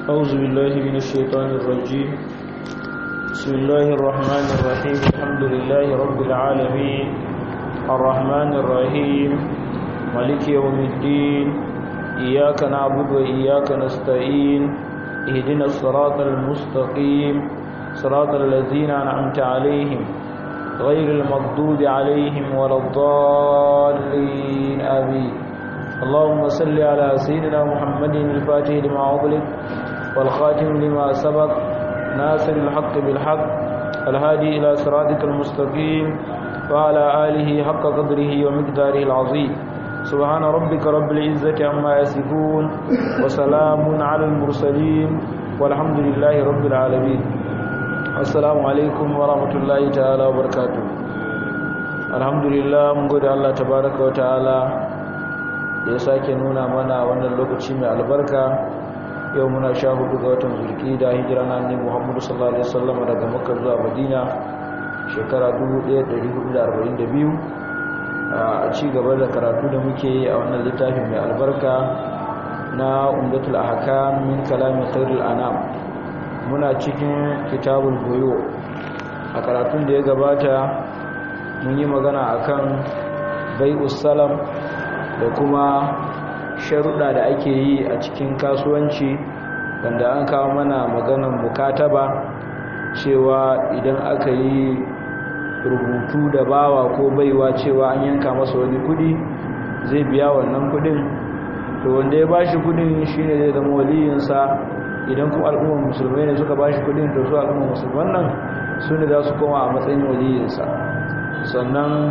أعوذ بالله من الشيطان الرجيم. بسم الله الرحمن الرحيم. الحمد لله رب العالمين الرحمن الرحيم مالك يوم الدين. إياك نعبد وإياك نستعين. اهدنا الصراط المستقيم صراط الذين أنعمت عليهم غير المغضوب عليهم ولا الضالين آمين. اللهم صل على سيدنا محمد الفاتح لما أغلق والخاتم لما سبق ناصر الحق بالحق الهادي إلى صراطك المستقيم وعلى آله حق قدره ومقداره العظيم. سبحان ربك رب العزة عما يصفون وسلام على المرسلين والحمد لله رب العالمين. السلام عليكم ورحمة الله تعالى وبركاته. الحمد لله mun gode Allah tabaraka wa ta'ala da ya sake nuna mana wannan lokaci mai albarka. Yau muna 14 ga watan Zulqa'da, hijira na Annabi Muhammad sallallahu alaihi wasallam daga Makka zuwa Madina shekara 1442. A ci gaba da karatu da muke yi a wannan littafin mai albarka na Umdatul Ahkam min kalami khairul anam. Muna cikin kitabul buyu. A karatun da ya gabata mun yi magana akan bai'us salam da kuma sharuɗa da ake yi a cikin kasuwanci, wanda an kawo mana maganar mukataba cewa idan aka yi rubutu da bawa ko baiwa cewa an yanka masa wani kudi zai biya wannan kudin, to wanda ya bashi kudin shine zai zama waliyinsa. Idan kuma al'ummar musulmai ne suka bashi kudin, to su al'ummar musulman nan su ne za su koma a matsayin waliyinsa. Sannan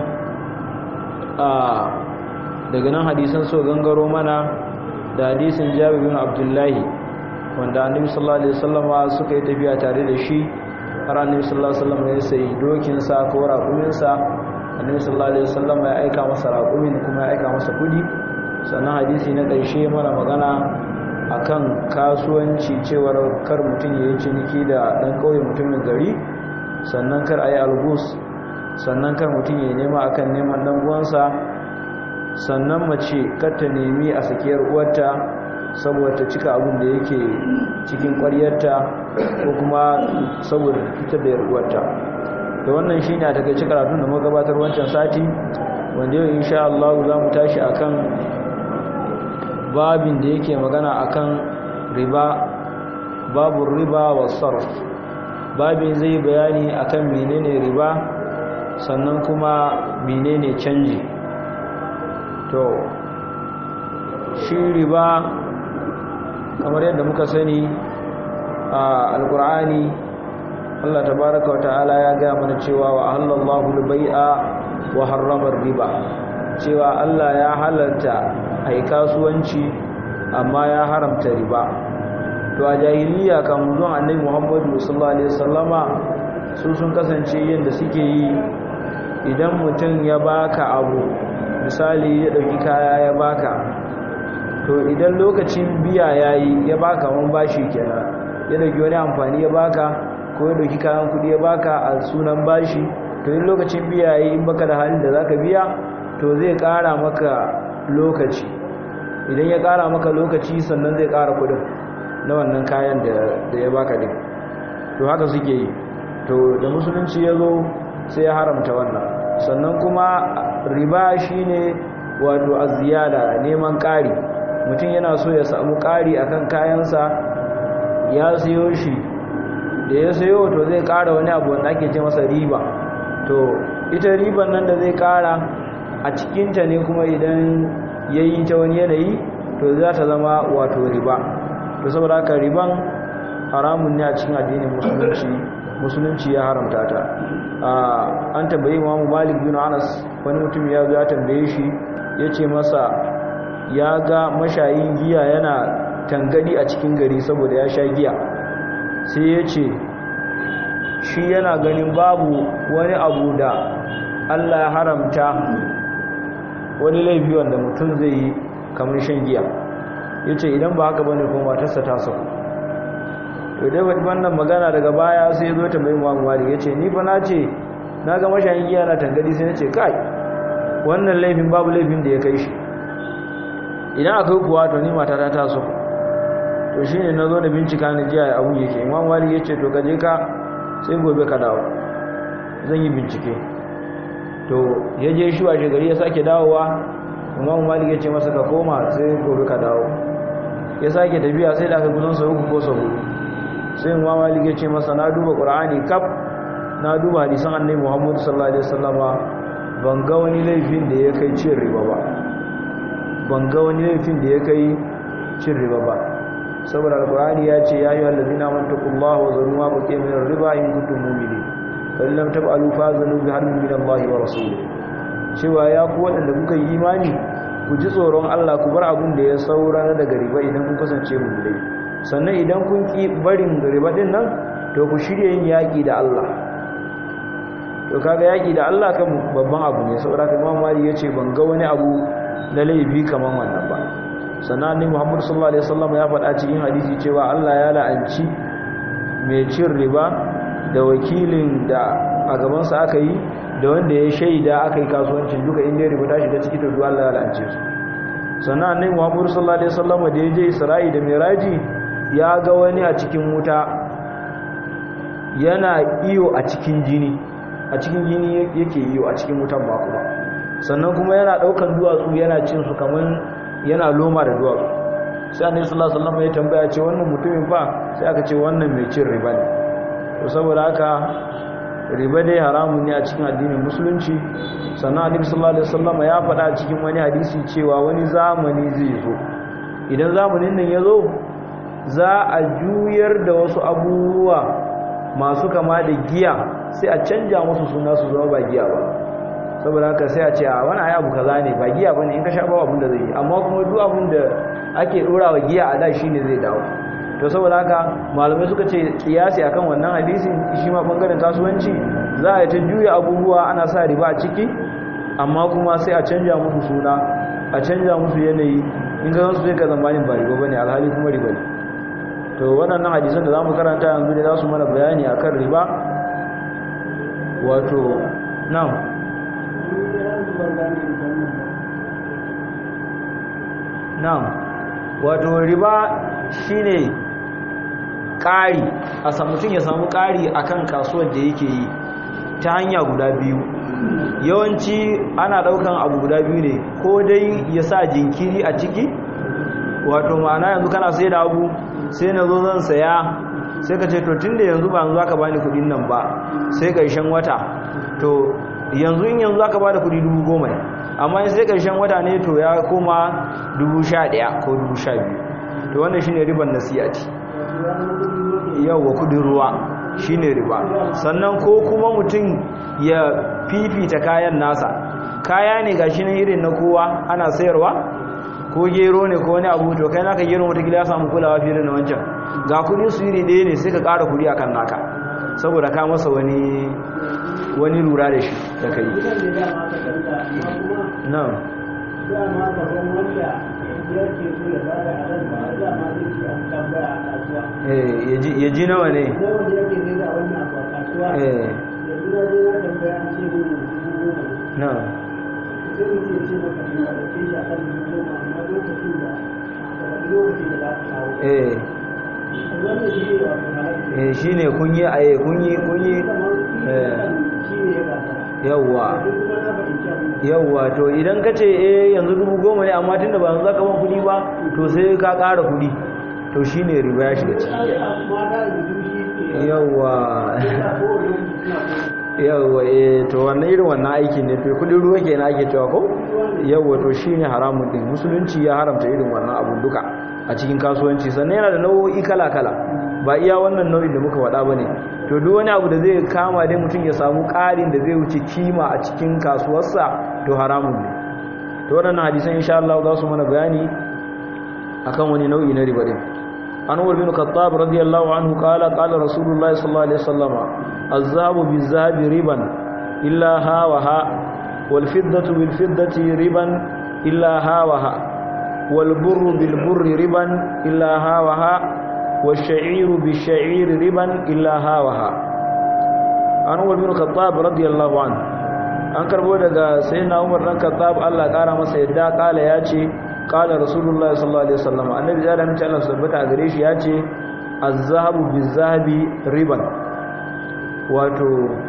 daga nan hadisan so gangaro mana da hadisin Jabir bin Abdullahi wanda Annabi sallallahu alaihi wasallam suka yi tafiya tare da shi har Annabi sallallahu alaihi wasallam ya sayi dokin sa ko raƙumin sa. Annabi sallallahu alaihi wasallam ya aika masa raƙumin kuma ya aika masa kudi. Sannan hadisi na ƙarshe mana magana akan kasuwanci cewar kar mutum ya yi ciniki da dan kauye mutumin gari, sannan kar ayi algus, sannan kar mutum ya nema akan neman dan uwansa, sannan mace ta nemi a sakiyar uwarta saboda ta cika abin da yake cikin ƙwaryarta ko kuma saboda cutar da uwarta. da wannan shine a takeice karatun da muka gabatar wancan sati, wanda yau insha Allah za mu tashi akan babin da yake magana akan riba, babu riba wa sarf. Babin zai bayani akan menene riba sannan kuma menene canji. To shi riba kamar yadda muka sani a alkur'ani, Allah tabaraka wa ta'ala ya ga mana cewa wa halallahu al-bai'a wa harrama riba, cewa Allah ya halarta ai kasuwanci amma ya haramta riba. To a jahiliya kan zuwan Annabi Muhammad sallallahu alaihi wasallama su sun kasance yanda suke yi, idan mutum ya baka abu, misali ya dauki kaya ya baka, to idan lokacin biya yayi ya baka mun bashi kenan, ya dauki wani amfani ya baka ko ya dauki kayan kudi ya baka a sunan bashi, to in lokacin biya yayi in baka da halin da zaka biya, to zai kara maka lokaci. Idan ya kara maka lokaci sannan zai kara kudin na wannan kayan da ya baka din. To haka suke yi. To da musulunci ya zo sai ya haramta wannan. Sannan kuma riba shine wato aziyada, neman ƙari. Mutum yana so ya samu ƙari akan kayansa, ya siyo shi, da ya siyo to zai ƙara wani abu wanda ake ce masa riba. To ita riban nan da zai ƙara a cikinta ne kuma idan ya yi ta wani yanayi, to za ta zama wato riba. To saboda haka riban haramun ne a cikin addinin musulunci ya haramta ta. An tambayi Imam Malik bin Anas, wani mutum ya zo ya tambaye shi, ya ce masa ya ga mashayin giya yana tangadi a cikin gari saboda ya sha giya. Sai ya ce shi yana ganin babu wani abu da Allah ya haramta, wani laifi wanda mutum zai yi kamar shan giya. Ya ce idan ba haka bane kuma matarsa ta sauko. To dai wannan magana daga baya sai ya zo ta mai Muhammad, ya ce ni fa na ce na ga mashayin giya na tangadi, sai na ce kai wannan laifin babu laifin da ya kai shi. Idan akwai kuwa to ni matata ta sauko. to shine nazo da bincika ni jiya abu yake Imam Malik yace to kaje ka sai gobe ka dawo zan yi bincike to yaje shi washe gari ya sake dawowa Imam Malik yace masa ka koma sai gobe ka dawo ya sake tafiya sai da aka gudun sa uku ko sa hudu sai Imam Malik yace masa na duba Qur'ani kaf na duba hadisan Annabi Muhammad sallallahu alaihi wasallama ban ga wani laifin da ya kai cin riba ba ban ga wani laifin da ya kai cin riba ba saboda alqur'ani ya ce ya ayyuhal ladina amantaqullaha wa zaru ma baqiya min riba in kuntum mu'minin fa in lam taf'alu fa'zanu bi harbin min Allahi wa rasulihi cewa ya ku wadanda kuka yi imani ku ji tsoron Allah ku bar abun da ya saura daga riba idan kun kasance mu'minai sannan idan kun ki barin riba din nan to ku shirye yin yaki da Allah to kaga yaki da Allah kan babban abu ne saboda Imam Malik yace ban ga wani abu na laifi kaman wannan ba sannan annabi Muhammad sallallahu alaihi wasallam ya faɗa cikin hadisi cewa Allah ya la'anci mai cin riba da wakilin da a gaban sa aka yi da wanda ya shaida aka yi kasuwancin duka inda riba ta shiga ciki to duk Allah ya la'ance su sannan annabi Muhammad sallallahu alaihi wasallam da ya je Isra'i da Miraji ya ga wani a cikin wuta yana iyo a cikin jini yake iyo a cikin wutan ba kuma sannan kuma yana daukan duwatsu yana cin su kaman yana loma da duwatsu sai annabi sallallahu alaihi wasallam ya tambaya ce wannan mutumin fa sai aka ce wannan mai cin riba ne to saboda haka riba dai haramun ne a cikin addinin musulunci sannan annabi sallallahu alaihi wasallam ya faɗa cikin wani hadisi cewa wani zamani zai zo idan zamanin nan ya zo za a juyar da wasu abubuwa masu kama da giya sai a canja musu suna su zama ba giya ba saboda haka sai a ce a wani abu kaza ne ba giya bane in ka sha ba abin da zai yi amma kuma duk abin da ake dora wa giya a da shine zai dawo to saboda haka malamai suka ce kiyasi akan wannan hadisi shi ma bangaren kasuwanci za a yi ta juya abubuwa ana sa riba a ciki amma kuma sai a canja musu suna a canja musu yanayi in ga su sai ka zamanin ba riba bane alhali kuma riba ne to waɗannan hadisan da zamu karanta yanzu ne za su mana bayani akan riba wato na'am na'am wato riba shine ƙari a mutum ya samu ƙari akan kasuwar da yake yi ta hanya guda biyu yawanci ana ɗaukan abu guda biyu ne ko dai ya sa jinkiri a ciki wato ma'ana yanzu kana sai da abu sai na zo zan saya sai ka ce to tun da yanzu ba yanzu aka bani kudin nan ba sai ƙarshen wata to yanzu in yanzu aka bada kudi 10,000 ne amma in sai ƙarshen wata ne to ya koma 11,000 ko 12,000 to wannan shine riban nasiyati yawa kudin ruwa shine riba sannan ko kuma mutum ya fifita kayan nasa kaya ne gashi nan irin na kowa ana sayarwa ko gero ne ko wani abu to kai naka gero wata ya samu kulawa fiye da na wancan ga kudin su iri ɗaya ne sai ka ƙara kudi akan naka saboda ka masa wani lura da shi da kai na'am ya ji nawa ne na'am shi ne kunyi a kunyi yawwa to idan ka ce yanzu 10,000 ne amma tun da ba za ka ban kudi ba to sai ka ƙara kudi to shi ne riba ya shiga ciki yawwa to wannan irin wannan aiki ne to kudin ruwa ke na ake cewa ko yawwa to shi ne haramun din musulunci ya haramta irin wannan abun duka a cikin kasuwanci sannan yana da nau'o'i kala-kala ba iya wannan nau'in da muka faɗa ba ne to duk wani abu da zai kama dai mutum ya samu ƙarin da zai wuce kima a cikin kasuwarsa to haramun ne to waɗannan hadisan insha Allah za su mana bayani akan wani nau'i na riba din an Umar bin Khattab radiyallahu anhu qala Rasulullah sallallahu alaihi wasallam az-zahabu biz-zahabi riban illa ha wa ha wal fiddatu bil fiddati riban illa ha wa ha wal burru bil burri riban illa ha wa ha والشعير بالشعير ربا إلا هاوها عن عمر بن الخطاب رضي الله عنه an karbo daga sayyidina Umar dan Khattab Allah kara masa yadda kala yace qala rasulullah sallallahu alaihi wasallam annabi ya da mace Allah subhanahu a gare shi yace az-zahabu biz-zahabi riban wato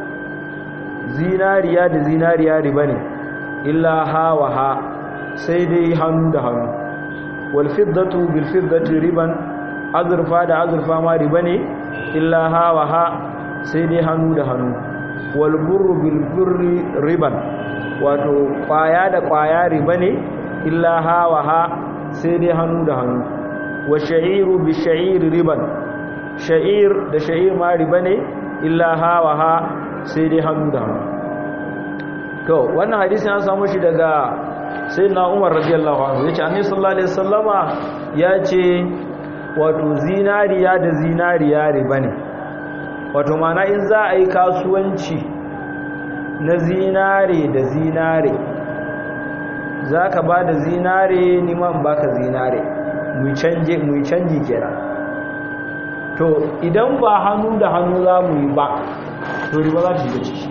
zinariya da zinariya riba ne illa ha wa ha sai dai hannu da hannu wal fiddatu bil fiddati riban azurfa da azurfa ma riba ne illa ha wa ha sai dai hannu da hannu wal burru bil burri riban wato kwaya da kwaya riba ne illa ha wa ha sai dai hannu da hannu wa sha'iru bi sha'ir riban sha'ir da sha'ir ma riba ne illa ha wa ha sai dai hannu da hannu to wannan hadisi an samu shi daga sayyidina Umar radiyallahu anhu yace annabi sallallahu alaihi wasallama yace wato zinariya da zinariya riba ne wato mana in za a yi kasuwanci na zinare da zinare zaka ba da zinare ni man baka zinare mu canji kenan to idan ba hannu da hannu za mu yi ba to riba za ta shiga ciki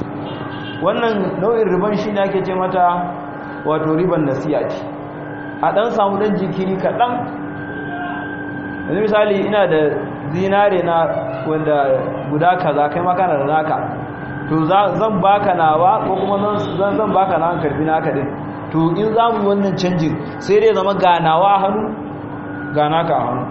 wannan nau'in riban shi ne ake ce mata wato riban nasiya ce a ɗan samu ɗan jikiri kaɗan yanzu misali ina da zinare na wanda guda kaza kai makana da naka to zan baka nawa ko kuma zan baka na karbi naka din to in za mu yi wannan canjin sai dai zama ganawa a hannu ganaka a hannu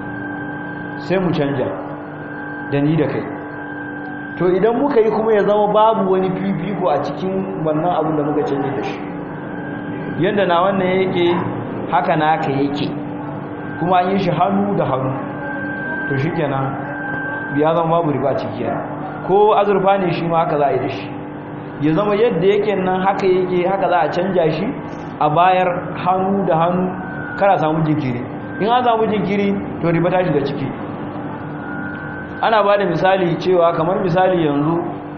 sai mu canja da ni da kai to idan muka yi kuma ya zama babu wani fifiko a cikin wannan abin da muka canje da shi yadda na wannan yake haka naka yake kuma an yi shi hannu da hannu to shi kenan ya zama babu riba ciki yana ko azurfa ne shi ma haka za a yi da shi ya zama yadda yake nan haka yake haka za a canja shi a bayar hannu da hannu kara samu jinkiri in an samu jinkiri to riba ta shiga ciki ana ba da misali cewa kamar misali yanzu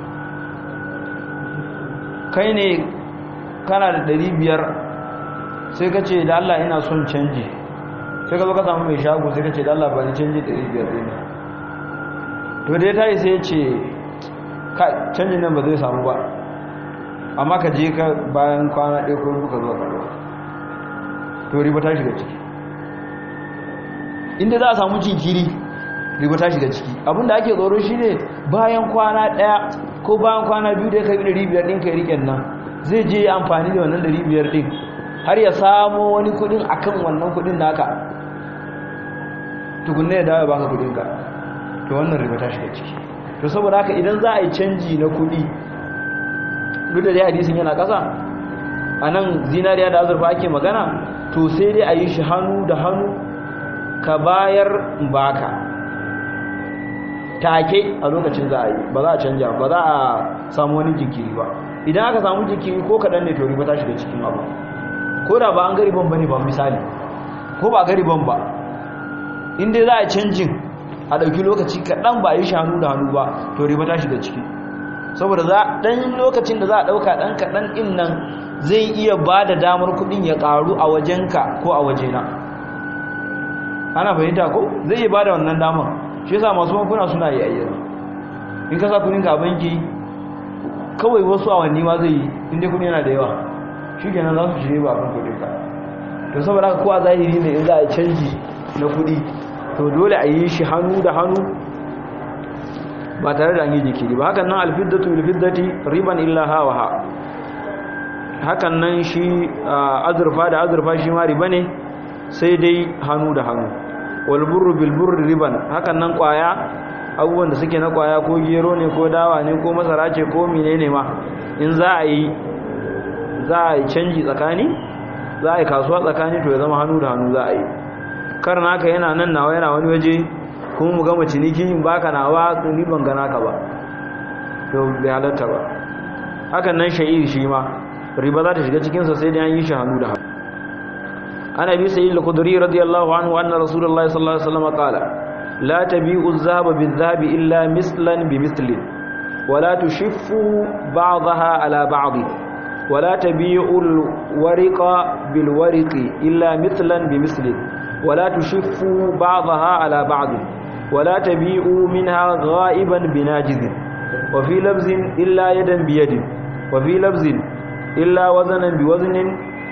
kai ne kana da 500 sai ka ce da Allah ina son canji sai ka zo ka samu mai shago sai ka ce da Allah ba ni canji 500 ɗin to da ya tayi sai ya ce canjin nan ba zai samu ba amma ka je ka bayan kwana ɗaya ko buka zuwa karuwa to riba ta shiga ciki inda za a samu jinkiri riba ta shiga ciki abinda ake tsoro shi ne bayan kwana ɗaya ko bayan kwana biyu da ya kai 500 ɗin kai riken nan zai je amfani da wannan 500 ɗin har ya samo wani kudin akan wannan kudin naka tukunne ya dawo baka kudinka to wannan riba ta shiga ciki to saboda haka idan za a yi canji na kudi duk da dai hadisin yana kasa a nan zinariya da azurfa ake magana to sai dai a yi shi hannu da hannu ka bayar baka take a lokacin za a yi ba za a canja ba za a samu wani jinkiri ba idan aka samu jinkiri ko kaɗan ne to riba ta shiga cikin abu ko da ba an gari ban bane ba misali ko ba gari ban ba inda za a canjin a ɗauki lokaci kaɗan ba a yi shi hannu da hannu ba to riba ta shiga ciki saboda ɗan lokacin da za a ɗauka ɗan kaɗan ɗin nan zai iya ba da damar kuɗin ya ƙaru a wajenka ko a wajena ana fahimta ko zai iya ba da wannan damar shi yasa masu bankuna suna yi ayyar in ka sa kuɗinka a banki kawai wasu awanni ma zai yi inda kuɗi yana da yawa shi kenan za su shirye ba a kan kuɗinka to saboda haka kowa zahiri ne in za a canji na kuɗi to dole a yi shi hannu da hannu ba tare da an yi jikiri ba hakan nan alfiddatu bilfiddati riban illa ha wa ha hakan nan shi azurfa da azurfa shi ma riba ne sai dai hannu da hannu wal burru bil burri riban hakan nan kwaya abubuwan da suke na kwaya ko gero ne ko dawa ne ko masara ce ko menene ma in za a yi canji tsakani za a yi kasuwa tsakani to ya zama hannu da hannu za a yi kar naka yana nan nawa yana wani waje kuma mu gama ciniki in baka nawa ni ban gana ka ba to bai halatta ba hakan nan sha'ir shi ma riba za ta shiga cikinsa sai dai an yi shi hannu da hannu ana bi sayyid al-khudri radiyallahu anhu anna rasulullahi sallallahu alaihi wasallam qala la tabi'u adh-dhahaba bidh-dhahabi illa mislan bimithlin wa la tushiffu ba'daha ala ba'd wa la tabi'u al-wariqa bil-wariqi illa mithlan bimithlin wa la tushiffu ba'daha ala ba'd wa la tabi'u minha gha'iban binajizin wa fi labzin illa yadan biyadin wa fi labzin illa wazanan biwaznin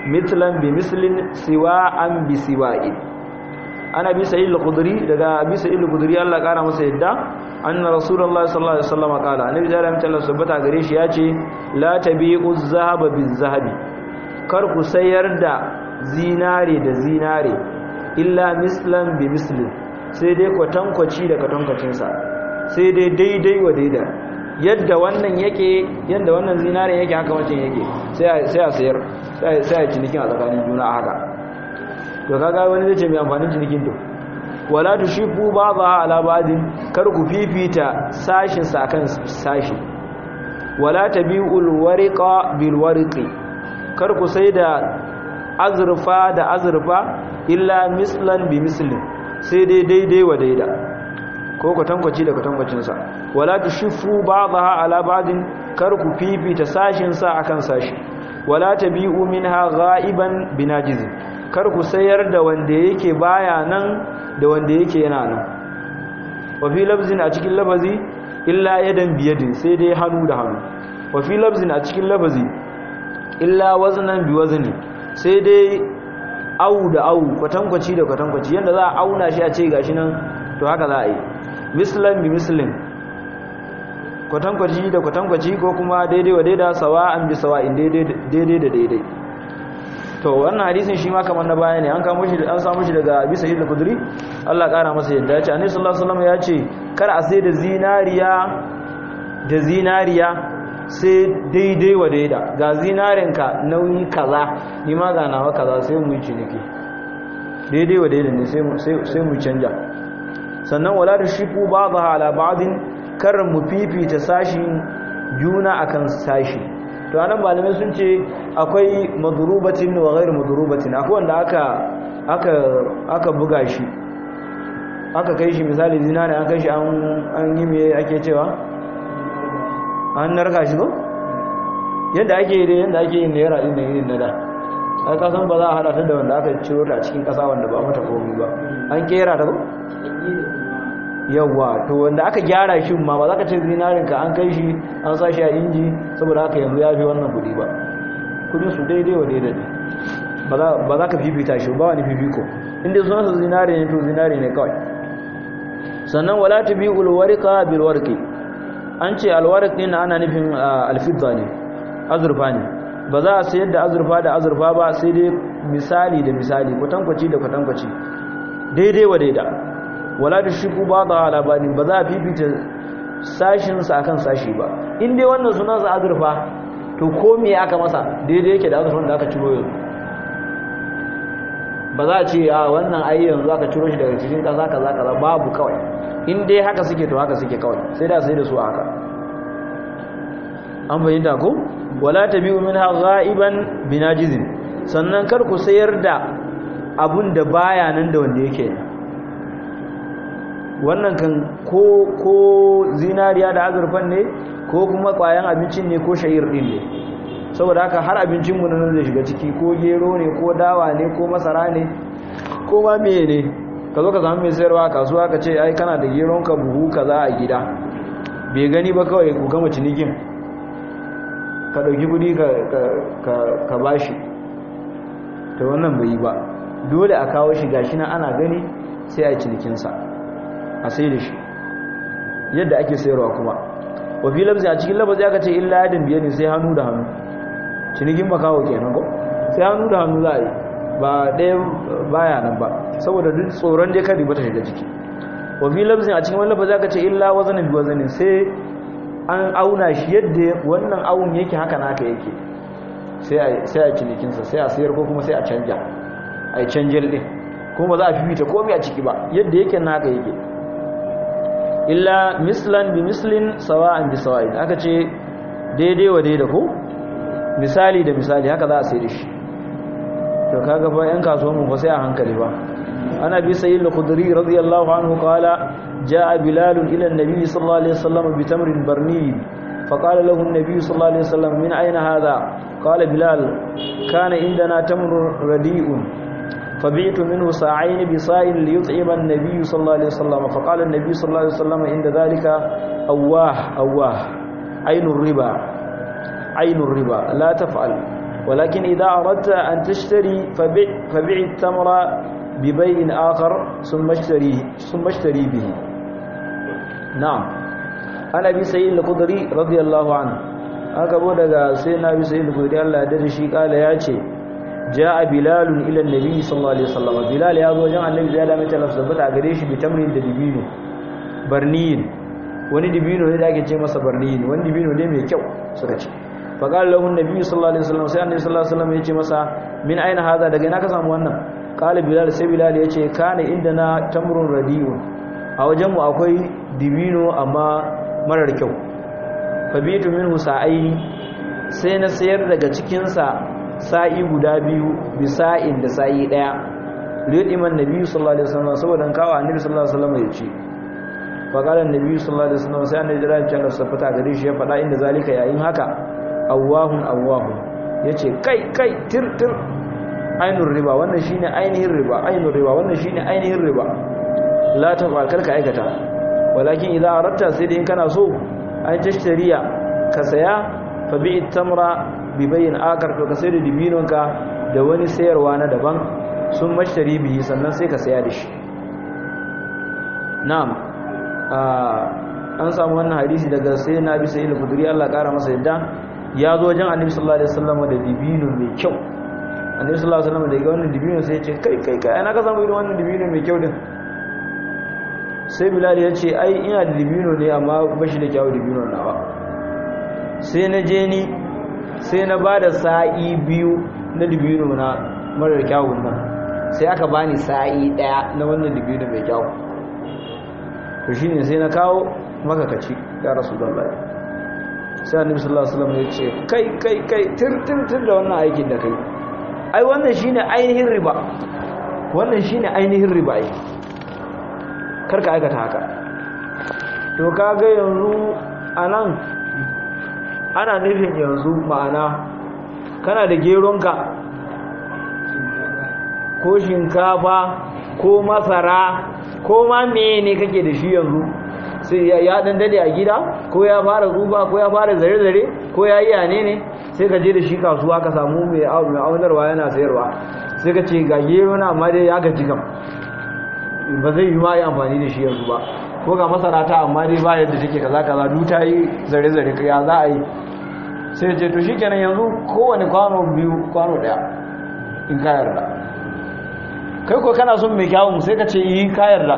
mithlan bi mislin siwa'an bi siwa'in. ana bi sa'id al-khudri daga abi sa'id al-khudri Allah kara masa yadda anna rasulullahi sallallahu alaihi wasallam qala annabi sallallahu alaihi wasallam sabata gare shi yace la tabi'u az-zahaba biz-zahabi kar ku sayar da zinare da zinare illa mislan bi mislin sai dai kwatankwaci da kwatankwacinsa sai dai daidai wa daida yadda wannan yake yadda wannan zinare yake haka wancan yake sai a sayar sai a cinikin a tsakanin juna a haka to kaga wani zai ce mai amfanin cinikin to wala tushifu ba'dha ala ba'din kar ku fifita sashin sa akan sashi wala tabi'ul wariqa bil wariqi kar ku sai da azurfa da azurfa illa mislan bi mislin sai dai daidai wa daida ko kwatankwaci da kwatankwacinsa wala tushifu ba'daha ala ba'din kar ku fifita sashin sa akan sashi wala tabi'u minha ghaiban binajizin kar ku sayar da wanda yake baya nan da wanda yake yana nan wa fi lafzin a cikin lafazi illa yadan biyadin sai dai hannu da hannu wa fi lafzin a cikin lafazi illa waznan bi wazni sai dai au da au kwatankwaci da kwatankwaci yanda za a auna shi a ce gashi nan to haka za a yi mislan bi mislin kwatankwaci da kwatankwaci ko kuma daidai wa daida sawa'an bi sawa'in daidai da daidai to wannan hadisin shi ma kamar na baya ne an samu shi daga Abi Sa'id al-Khudri Allah kara masa yadda ya ce Annabi sallallahu alaihi wasallam ya ce kar a sai da zinariya sai daidai wa daida ga zinarinka nauyi kaza ni ma ga nawa kaza sai mu yi ciniki daidai wa daida ne sai mu canja sannan wala da shifu ba'daha ala ba'din kar mu fifita sashin juna akan sashi to anan malamai sun ce akwai madrubatin wa ghairu madrubatin akwai wanda aka buga shi aka kai shi misali zinari an kai shi an yi me ake cewa an narka shi ko yadda ake yi yadda ake yin naira din da yin nada ai ka san ba za a hada ta da wanda aka ciro ta cikin kasa wanda ba mata komai ba an kera ta ko yawa to wanda aka gyara shi ma ba za ka ce zinarin ka an kai shi an sa shi a inji saboda haka yanzu ya fi wannan kudi ba kudin su daidai wa daidai ba za ka fifita shi ba wani fifiko inda suna su zinari ne to zinari ne kawai sannan wala tabi'ul warqa bil warqi an ce alwarq din ana nufin alfidda ne azurfa ne ba za a sayar da azurfa ba sai dai misali da misali kwatankwaci da kwatankwaci daidai wa daida wala da shiku ba da halabani ba za a fifita sashinsa akan sashi ba in dai wannan sunansa azurfa to ko me aka masa daidai yake da azurfan da aka ciro yanzu ba za a ce a wannan ayi yanzu aka ciro shi daga cikin kaza kaza babu kawai in dai haka suke to haka suke kawai sai da su a haka an bayyana ko wala tabi'u minha ghaiban binajizin sannan kar ku sayar da abun da baya nan da wanda yake wannan kan ko zinariya da azurfan ne ko kuma kwayan abincin ne ko shayir din ne saboda haka har abincin mu nan zai shiga ciki ko gero ne ko dawa ne ko masara ne ko ma meye ne ka zo ka samu mai sayarwa a kasuwa ka ce ai kana da geron ka buhu kaza a gida bai gani ba kawai ku gama cinikin ka dauki kudi ka bashi to wannan bai yi ba dole a kawo shi gashi nan ana gani sai a yi cinikinsa a sai da shi yadda ake sayarwa kuma wafi labzi a cikin labazi aka ce illa yadin biya ne sai hannu da hannu cinikin makawo kenan ko sai hannu da hannu za a yi ba ɗaya baya nan ba saboda duk tsoron dai kari ba ta shiga ciki wafi labzi a cikin wani labazi aka ce illa wazanin bi wazanin sai an auna shi yadda wannan awun yake haka naka yake sai a cinikinsa sai a sayar ko kuma sai a canja a yi canjin ɗin kuma ba za a fifita komai a ciki ba yadda yake naka yake illa mislan bi mislin sawa'an bi sawa'in aka ce daidai wa daidai ko misali da misali haka za a sai da shi to kaga fa yan kasuwan mu fa sai a hankali ba ana bi sayyid al-khudri radiyallahu anhu qala jaa bilal ila an-nabi sallallahu alaihi wasallam bi tamrin barnid فقال له النبي صلى الله عليه وسلم من أين هذا قال بلال كان عندنا تمر رديء فبعت منه ساعين بصاع ليطعم النبي صلى الله عليه وسلم فقال النبي صلى الله عليه وسلم عند ذلك أواه عين الربا لا تفعل walakin idza aradta an tashtari fabi' at-tamra bi bay'in akhar thumma ashtari bihi. na'am ana bi sayyid al-khudri radiyallahu anhu aka bo daga sai na bi sayyid al-khudri Allah ya dade shi kala yace ja'a bilalun ila an-nabi sallallahu alaihi wasallam bilal ya zo wajen annabi ya da mai tabbata gare shi bi tamrin da dibino barniyin wani dibino ne da ake ce masa barniyin wani dibino ne mai kyau suka ce fa qala lahu an-nabi sallallahu alaihi wasallam sai annabi sallallahu alaihi wasallam ya ce masa min aina hada daga ina ka samu wannan qala bilal sai bilal ya ce kana indana tamrun radiun a wajen mu akwai dibino amma marar kyau fa bitu minhu sa'aini sai na sayar daga cikin sa sa'i guda biyu bisa'in da sa'i daya liman nabi sallallahu alaihi wasallam saboda kawo annabi sallallahu alaihi wasallam ya ce fa qala annabi sallallahu alaihi wasallam sai annabi da ya safata gare shi ya fada inda zalika yayin haka awwahun yace kai tir ainur riba wannan shine ainihin riba wannan shine ainihin riba la ta karka aikata walakin idza aratta sai dai in kana so an tashtariya ka saya fa bi'it tamra bi bayin akar to ka sai da dibinonka da wani sayarwa na daban sun mashtari bihi sannan sai ka saya da shi. na'am an samu wannan hadisi daga sai na bi sai al-Khudri Allah kara masa yadda ya zo wajen Annabi sallallahu alaihi wasallam da dibino mai kyau. Annabi sallallahu alaihi wasallam da ga wannan dibino sai ya ce kai ana ka samu irin wannan dibino mai kyau din. Sai Bilal ya ce ai ina da dibino ne amma bashi da kyau dibino nawa. Sai na je ni sai na bada sa'i biyu na dibino na marar kyawun nan sai aka bani sa'i daya na wannan dibino mai kyau. To shine sai na kawo maka kaci ya Rasulullahi. Sai Annabi sallallahu alaihi wasallam ya ce kai tir da wannan aikin da kai. Ai wannan shine ainihin riba. Wannan shine ainihin riba ai. Karka aikata haka. To kaga yanzu anan ana nufin yanzu ma'ana kana da geronka ko shinkafa ko masara ko ma mene kake da shi yanzu sai ya dan dade a gida ko ya fara zuba ko ya fara zare ko ya yi yane ne sai ka je da shi kasuwa ka samu mai aunarwa yana sayarwa sai ka ce ga gero na amma dai ya gaji kam ba zai yi ma yi amfani da shi yanzu ba ko ga masara ta amma dai ba yadda take kaza duta yi zare ya za a yi sai ce to shi kenan yanzu kowane kwano biyu kwano daya in ka yarda kai ko kana son mai kyawun sai ka ce yi ka yarda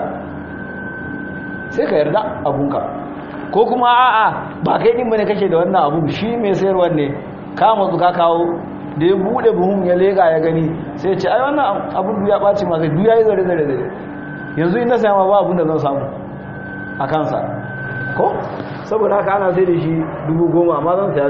sai ka yarda abunka ko kuma a'a ba kai din bane kake da wannan abu shi mai sayarwa ne ka matsu ka kawo da ya bude buhun ya lega ya gani sai ya ce ai wannan abun ya ɓaci ma kai duya yi zare yanzu in na saya ma ba abun da zan samu a kansa ko saboda haka ana sai da shi 10,000 amma zan saya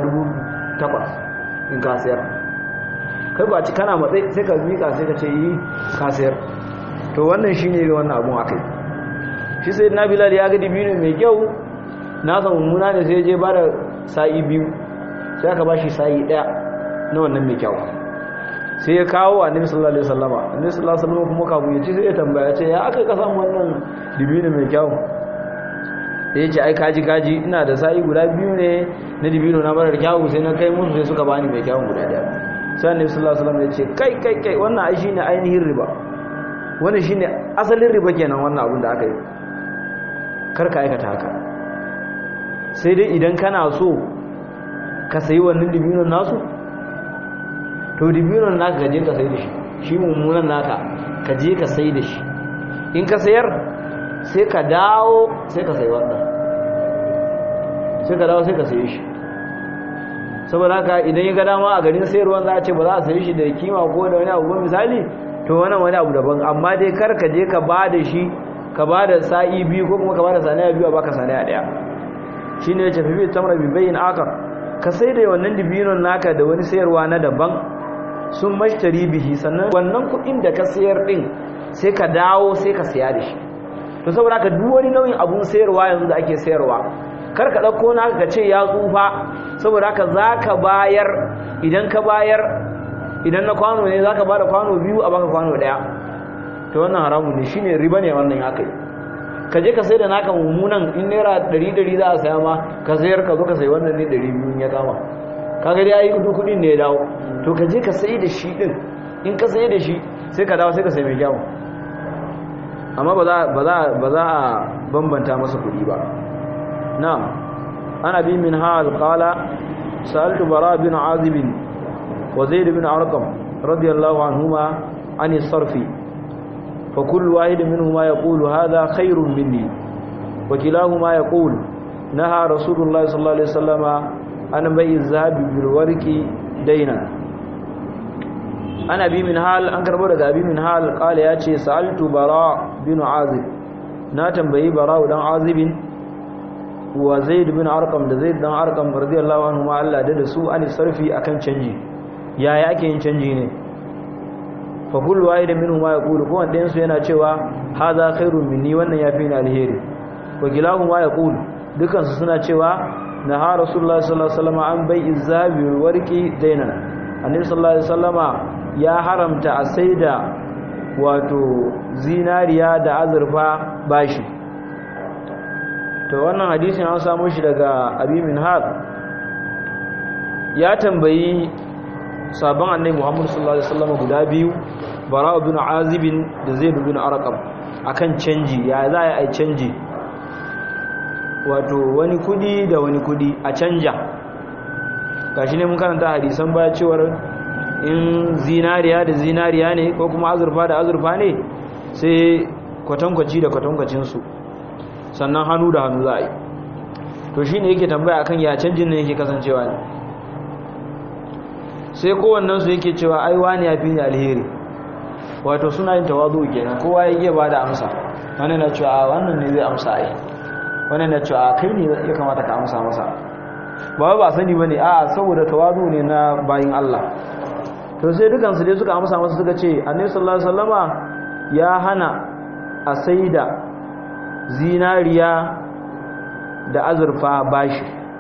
8,000 in ka sayar kai ba ci kana matsayi sai ka mika sai ka ce yi ka sayar to wannan shi ne wannan abun akai shi sai na Bilal ya ga dibino mai kyau na san mummuna ne sai je ba da sa'i biyu sai aka ba shi sa'i daya na wannan mai kyau sai ya kawo Annabi sallallahu alaihi wasallama Annabi sallallahu alaihi wasallama kuma kafin ya ci sai ya tambaya ce ya aka ka samu wannan dibino mai kyau ya ce ai kaji ina da sa'i guda biyu ne na dibino na marar kyawu sai na kai musu sai suka bani mai kyawun guda daya sai Annabi sallallahu alaihi wasallam ya ce kai wannan ai shine ainihin riba wannan shine asalin riba kenan wannan abin da aka yi kar ka aikata haka sai dai idan kana so ka sayi wannan dibinon nasu to dibinon naka ka je ka sayi da shi mummunan naka ka je ka sayi da shi in ka sayar sai ka dawo sai ka sayi wannan sai ka dawo sai ka sayi shi saboda haka idan ya ga dama a garin sayarwa za a ce ba za a sayi shi da kima ko da wani abu ba misali to wannan wani abu daban amma dai kar ka je ka ba da shi ka ba da sa'i biyu ko kuma ka ba da saniya biyu a baka saniya daya shine ya tafi bi tamra bi bayin akar ka sai da wannan dibinon naka da wani sayarwa na daban sun mashtari bihi sannan wannan kuɗin da ka sayar din sai ka dawo sai ka saya da shi to saboda ka duk wani nau'in abun sayarwa yanzu da ake sayarwa kar ka dauko naka ka ce ya tsufa saboda ka zaka bayar idan ka bayar idan na kwano ne zaka bada kwano biyu a baka kwano daya to wannan haramun ne shine riba ne wannan ya kai ka je ka sai da naka mummunan in naira 100 za a saya ma ka sayar ka zo ka sai wannan ne 200 ya kama kaga dai ai kudin ne ya dawo to ka je ka sai da shi din, in ka sai da shi sai ka dawo sai ka sai mai kyau, amma ba za a bambanta masa kuɗi ba. na'am. ana bi min hal qala sa'altu bara bin azib wa zaid bin arqam radiyallahu anhuma an as-sarfi fa kullu wahid minhuma yaqulu hadha khairun minni wa kilahuma yaqulu naha rasulullah sallallahu alaihi wasallama an bai'i az-zahab bil warqi dayna. ana bi min hal an karbo daga abi min hal qala yace sa'altu bara bin azib, na tambayi bara dan azibin wa zaid bin arqam da zaid dan arqam radiyallahu anhu ma Allah da su an sarfi akan canji, yaya ake yin canji ne. fa kullu wahid minhum ma yaqulu, ko wanda su yana cewa hadha khairun minni, wannan yafi ni alheri. wa gilahu ma yaqulu, dukan su suna cewa naha rasulullahi sallallahu alaihi wasallam an bai'i zahabi wal warqi daynan, annabi sallallahu alaihi wasallama ya haramta a saida wato zinariya da azurfa bashi. to wannan hadisin an samu shi daga abi minhal, ya tambayi sabon annabi Muhammad sallallahu alaihi wasallam guda biyu, bara ibn azib da zaid ibn arqam, akan canji, ya za a yi canji, wato wani kudi da wani kudi a canja. gashi ne mun karanta hadisan baya cewar in zinariya da zinariya ne ko kuma azurfa da azurfa ne sai kwatankwaci da kwatankwacinsu, sannan hannu da hannu za a yi. to shi ne yake tambaya akan ya canjin ne yake kasancewa ne, sai kowannensu yake cewa ai wani ya fi ni alheri, wato suna yin tawazu kenan, kowa ya iya ba da amsa. wani na cewa wannan ne zai amsa ai, wani na cewa kai ne ya kamata ka amsa masa, ba sani ba ne, a'a saboda tawazu ne na bayin Allah. to sai dukansu dai suka amsa masa suka ce annabi sallallahu alaihi wasallama ya hana a saida zinariya da azurfa bashi.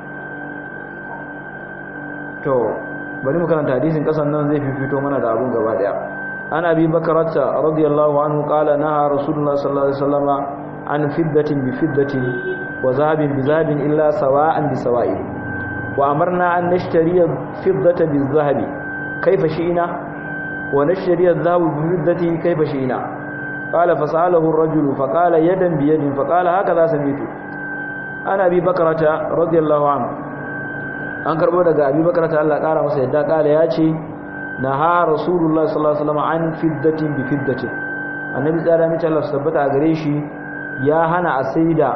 to bari mu karanta hadisin kasan nan zai fifito mana da abun gaba daya. ana bi bakarata radiyallahu anhu qala naha rasulullah sallallahu alaihi wasallama an fiddatin bi fiddatin wa zahabin bi zahabin illa sawa'an bi sawa'i, wa amarna an nashtariya fiddata bi zahabi kayfa shi'na wa nashtariya adh-dhahaba bi fiddati kayfa shi'na. قال فسأله الرجل فقال يدا بيد فقال هكذا سمعت. أنا أبي بكرة رضي الله عنه an karbo daga abi bakrata Allah kara masa yadda kala ya ce naha rasulullahi sallallahu alaihi wasallam an fiddatin bi fiddatin, annabi tsara mace Allah tabbata a gare shi ya hana a saida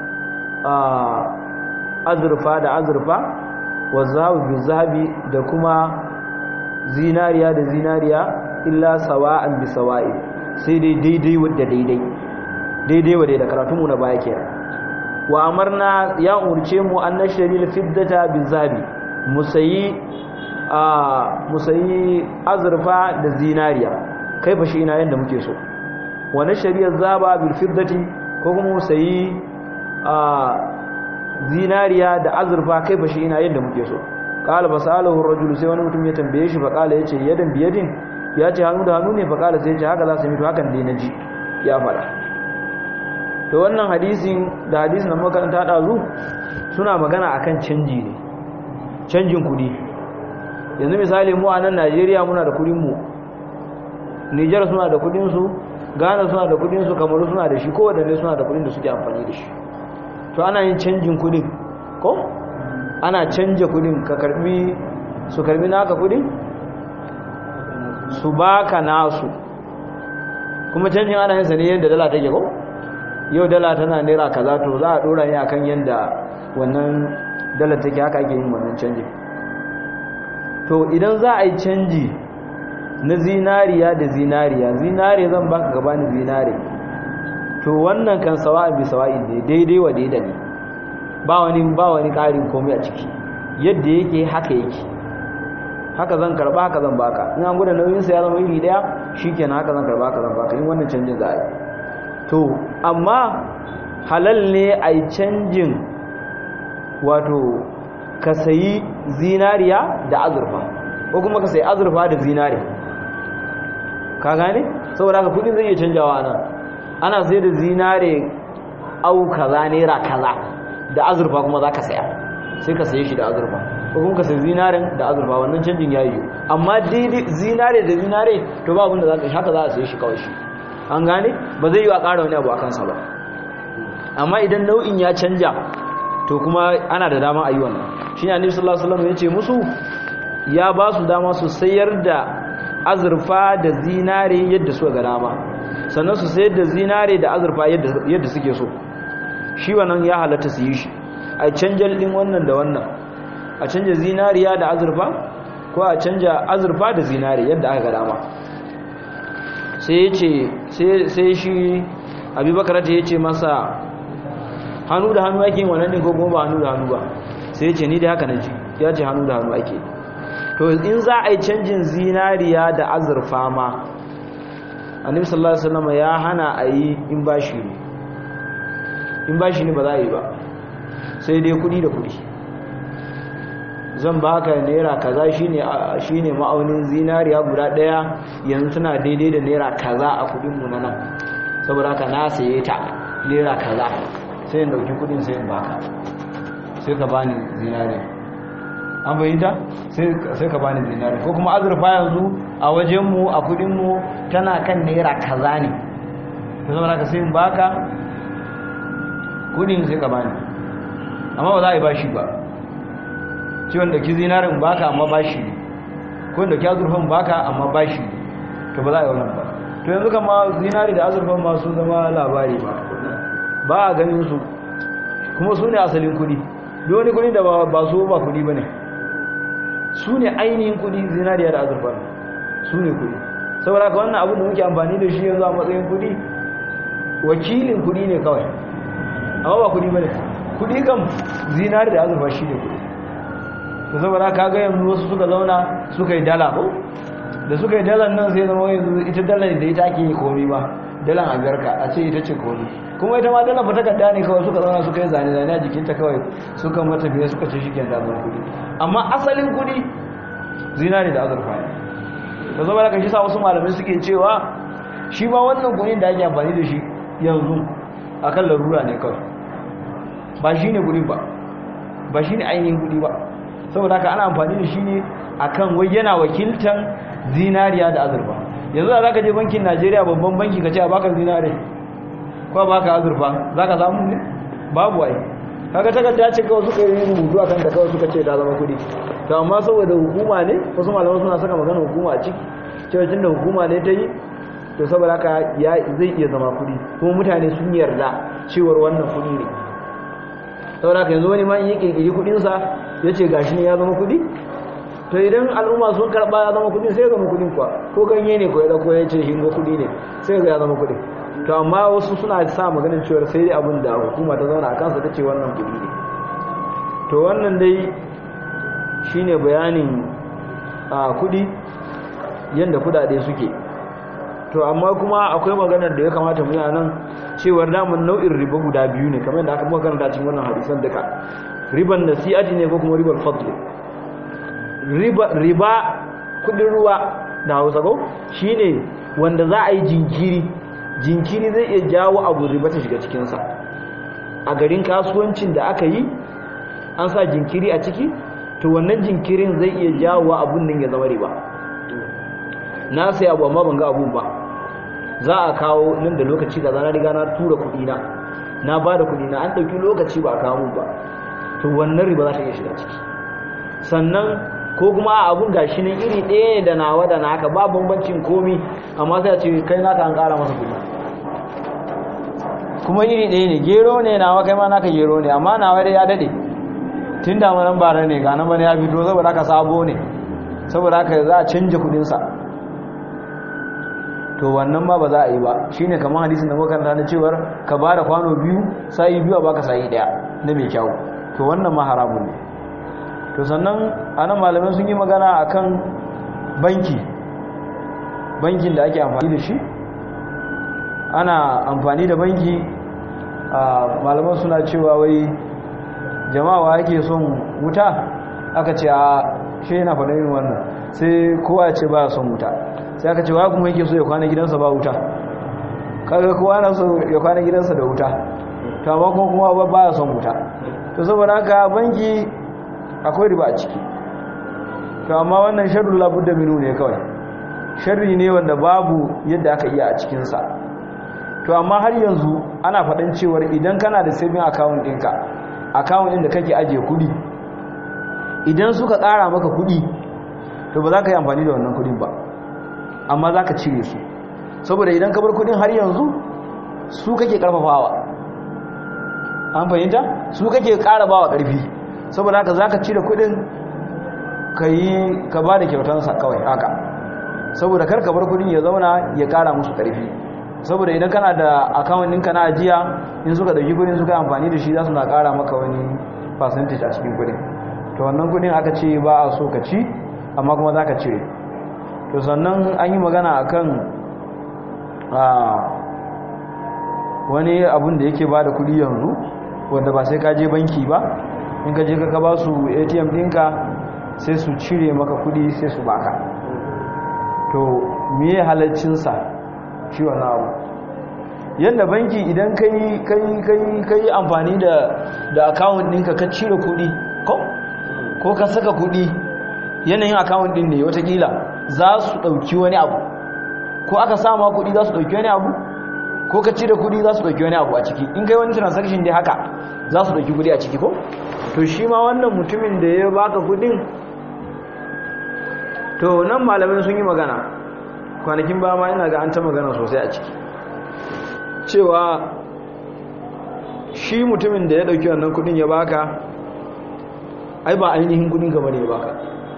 azurfa da azurfa wa zahabu bi zahabi da kuma zinariya da zinariya illa sawa'an bi sawa'i, sai dai daidai wadda daidai wadda da karatunmu na baya kenan. wa amarna ya umurce mu an nashri al-fiddata bizabi, musayi azurfa da zinariya kai fa shi ina yanda muke so. wa nashri az-zaba bil fiddati, ko kuma musayi zinariya da azurfa kai fa shi ina yanda muke so. qala fasalahu ar-rajulu, sai wani mutum ya tambaye shi fa qala yace yadan biyadin, yace hannu da hannu ne fa qala sai yace haka za su mito, hakan dai naji ya fada. to wannan hadisin da hadisin da makaranta dazu suna magana akan canji ne, canjin kudi. yanzu misali mu a nan Najeriya muna da kudin mu, Niger suna da kudin su, Ghana suna da kudin su, Kamaru suna da shi, kowanne suna da kudin da suke amfani da shi. to ana yin canjin kudin ko ana canja kudin, ka karbi su karbi naka kudin su baka nasu, kuma canjin ana yin sa ne yadda dala take ko yau dala tana naira kaza, to za a dora ne akan yanda wannan dala take, haka ake yin wannan canji. to idan za a yi canji na zinariya da zinariya, zinare zan baka gabanin zinare, to wannan kan sawa'i bi sawa'i ne, daidai wa daidai ne, ba wani ƙarin komai a ciki, yadda yake haka yake, haka zan karba haka zan baka. in an gwada nauyin sa ya zama iri daya shikenan, haka zan karba haka zan baka, in wannan canjin za a yi. to amma halal ne a yi canjin, wato ka sayi zinariya da azurfa, ko kuma ka sayi azurfa da zinari, ka gane? saboda haka kudin zai iya canjawa nan, ana sai da zinare au kaza naira kaza, da azurfa kuma za ka saya, sai ka saye shi da azurfa. ko kuma ka sai zinarin da azurfa wannan canjin ya yi amma daidai zinare da zinare to ba abin da za ka haka za a sai shi kawai shi an gane ba zai yi a ƙara wani abu a kansa ba amma idan nau'in ya canja to kuma ana da dama a yi wannan shi ne annabi sallallahu alaihi wasallam ya ce musu ya ba su dama su sayar da azurfa da zinare yadda suka ga dama sannan su sayar da zinare da azurfa yadda suke so shi wannan ya halatta su yi shi a canjar din wannan da wannan a canja zinariya da azurfa ko a canja azurfa da zinare yadda aka ga dama sai shi abubakar ta yace masa hannu da hannu ake wannan ne ko kuma ba hannu da hannu ba sai yace ni da haka naji ya ce hannu da hannu ake to in za a yi canjin zinariya da azurfa ma annabi sallallahu alaihi wasallam ya hana a yi in bashi ne ba za a yi ba sai dai kudi da kudi zan baka naira kaza shine ma'aunin zinariya guda daya yanzu tana daidai da naira kaza a kudin mu nan saboda haka na saye ta naira kaza sai in dauki kudin sai in baka sai ka bani zinariya an bayyana sai ka bani zinariya ko kuma azurfa yanzu a wajen mu a kudin mu tana kan naira kaza ne saboda haka sai in baka kudin sai ka bani amma ba za a yi bashi ba ciwon da ki zinarin baka amma bashi ne ko da ki azurfan baka amma bashi ne to ba za a yi wannan ba to yanzu kama zinari da azurfan masu zama labari ba a ganin su kuma su ne asalin kudi duk wani kudi da ba su ba kudi ba ne su ne ainihin kudi zinariya da azurfan su ne kudi saboda ka wannan abin da muke amfani da shi yanzu a matsayin kudi wakilin kudi ne kawai amma ba kudi ba ne kudi kam zinari da azurfa shi ne kudi to saboda ka ga yanzu wasu suka zauna suka yi dala ko da suka yi dalan nan sai zama yanzu ita dalan da ita ake yi komi ba dalan Amerika a ce ita ce komi kuma ita ma dalan fata kadda ne kawai suka zauna suka yi zane-zane a jikinta kawai suka mata biye suka ce shi ke damar kudi amma asalin kudi zinari da azurfa ne da saboda ka shi sa wasu malamai suke cewa shi ma wannan kudin da ake amfani da shi yanzu akan larura ne kawai ba shi ne kudi ba shi ne ainihin kudi ba saboda haka ana amfani da shi ne akan wai yana wakiltan zinariya da azurfa yanzu da zaka je bankin Najeriya babban banki ka ce a baka zinare ko baka azurfa zaka samu ne babu ai kaga takarda ce kawai suka yi rubutu akan ta kawai suka ce ta zama kudi to amma saboda hukuma ne wasu malaman suna saka magana hukuma a ciki cewa tunda hukuma ne ta yi to saboda haka zai iya zama kudi kuma mutane sun yarda cewar wannan kudi ne saboda haka yanzu wani ma in yi kirkiri kudinsa ya ce gashi ne ya zama kudi to idan al'umma sun karba ya zama kudi sai ya zama kudin kuwa ko ganye ne ko ya dauko ya ce hingo kudi ne sai ya zama kudi to amma wasu suna sa maganin cewar sai dai abin da hukuma ta zauna a kansa ta ce wannan kudi ne to wannan dai shine bayanin kudi yanda kudade suke to amma kuma akwai maganar da ya kamata mu yi nan cewar damun nau'in riba guda biyu ne kamar da aka muka karanta cikin wannan hadisan duka riban nasi'ati ne ko kuma ribar fadl riba kudin ruwa da Hausa ko shine wanda za a yi jinkiri zai iya jawo abu riba ta shiga cikin sa a garin kasuwancin da aka yi an sa jinkiri a ciki to wannan jinkirin zai iya jawo abun nan ya zama riba na sai abu amma ban ga abun ba za a kawo nan da lokaci kaza na riga na tura kuɗi na ba da kuɗi na an ɗauki lokaci ba a kawo ba to wannan riba za ta iya shiga ciki sannan ko kuma a abun gashi nan iri ɗaya ne da nawa da naka ba bambancin komi amma sai a ce kai naka an ƙara masa kuɗi kuma iri ɗaya ne gero ne nawa kai ma naka gero ne amma nawa dai ya daɗe tun da manan bara ne ga nan bane ya fito saboda haka sabo ne saboda haka za a canja kuɗinsa to wannan ma ba za a yi ba shine kamar hadisin da muka karanta na cewar ka ba da kwano biyu sai biyu a baka sai daya na mai kyau to wannan ma haramun ne to sannan anan malamai sun yi magana akan bankin da ake amfani da shi ana amfani da banki malaman suna cewa wai jama'a yake son wuta aka ce a shi yana faɗa irin wannan sai kowa ya ce ba ya son wuta sai aka ce wa kuma yake so ya kwana gidansa ba wuta kaga kowa na so ya kwana gidansa da wuta to amma kuma ba ya son wuta to saboda haka banki akwai riba a ciki. To amma wannan sharrul labudda minu ne kawai, sharri ne wanda babu yadda aka iya a cikinsa. To amma har yanzu ana faɗin cewar idan kana da saving account ɗinka, account ɗin da kake ajiye kuɗi, idan suka ƙara maka kuɗi to ba za ka yi amfani da wannan kuɗin ba, amma za ka cire su, saboda idan ka bar kuɗin har yanzu su kake ƙarfafawa, an fahimta, su kake ƙara bawa ƙarfi, saboda haka za ka cire kuɗin ka ba da kyautansa kawai haka, saboda kar ka bar kuɗin ya zauna ya ƙara musu ƙarfi. Saboda idan kana da account ɗinka na ajiya, in suka ɗauki kuɗin suka yi amfani da shi za su na ƙara maka wani percentage a cikin kuɗin. To wannan kuɗin aka ce ba a so ka ci, amma kuma za ka cire. To sannan an yi magana akan wani abun da yake ba da kuɗi yanzu wanda ba sai ka je banki ba, in ka je ka ba su ATM ɗinka sai su cire maka kuɗi sai su baka. To meye halaccinsa shi wannan abu? Yadda banki idan kai amfani da account ɗinka ka cire kuɗi ko ka saka kuɗi, yanayin account ɗin ne watakila za su ɗauki wani abu, ko aka sama kuɗi za su ɗauki wani abu, ko ka cire kuɗi za su ɗauki wani abu a ciki. In kai wani transaction dai haka za su ɗauki kuɗi a ciki ko? To shi ma wannan mutumin da ya baka kuɗin, to nan malamai sun yi magana kwanakin ba ma ina ga an ta magana sosai a ciki, cewa shi mutumin da ya ɗauki wannan kuɗin ya baka, ai ba ainihin kuɗinka bane ya baka,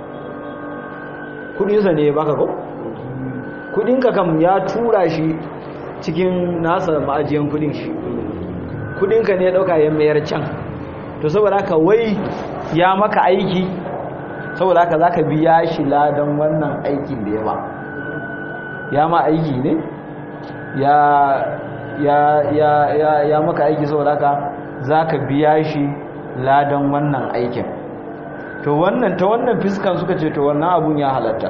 kuɗinsa ne ya baka ko? Kuɗinka kam ya tura shi cikin nasa ma'ajiyan kuɗin shi, kuɗinka ne ya ɗauka ya mayar can. To saboda haka wai ya maka aiki, saboda haka za ka biya shi ladan wannan aikin da ya ba. Ya ma aiki ne, ya maka aiki, saboda haka za ka biya shi ladan wannan aikin. To wannan ta wannan fiskan suka ce to wannan abun ya halatta,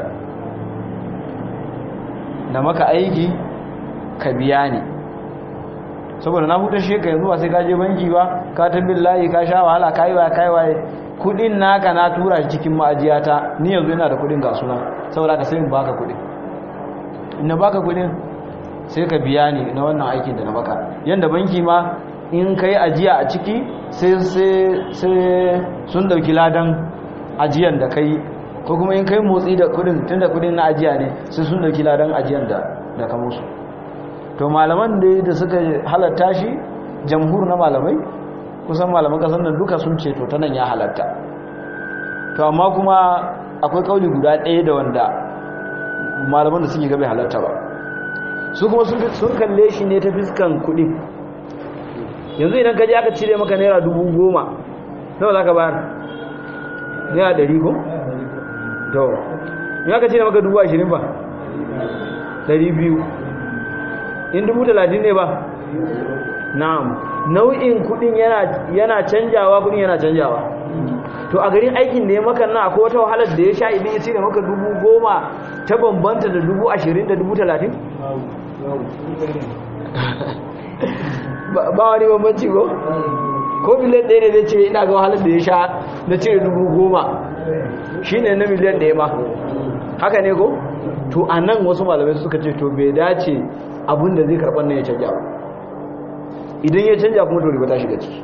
da maka aiki ka biya ni, saboda na huta shi ka yanzu ba sai ka je banki ba, ka tabbin layi ka sha wahala ka yi waye kudin naka na tura shi cikin ma'ajiyata, ni yanzu ina da kudin ga suna, saboda ka sai in baka kudin, ina baka kudin sai ka biya ni na wannan aikin da na maka. Yanda banki ma in kai ajiya a ciki sai sun dauki ladan ajiyan da kai, ko kuma in kai motsi da kudin, tunda kudin na ajiya ne, sai sun dauki ladan ajiyan da ka musu. To malaman da suka halatta shi, jamhur na malamai, kusan malaman kasan nan duka sun ce to ta nan ya halatta. To amma kuma akwai kauli guda ɗaya da wanda malaman da suke gabe halatta ba, su kuma sun kalle shi ne ta fiskan kuɗi. Yanzu idan ka je aka cire maka naira 10,000, nawa za ka bayar? Naira 100 ko? to in aka cire maka 20,000 ba 200, in 30,000 ne ba, na'am, nau'in kudin yana canjawa, kudin yana canjawa. To a garin aikin da ya maka na akwai wata wahalar da ya sha idan ya cire maka 10,000 ta bambanta da 20,000 da 30,000? ba wani bambanci ko miliyan ɗaya ne zai ce ina ga wahalar da ya sha na cire 10,000 shi ne na miliyan ɗaya ma, haka ne ko? To a nan wasu malamai suka ce to bai dace abinda zai karɓar nan ya canja ba, idan ya canja kuma to riba ta shiga ciki.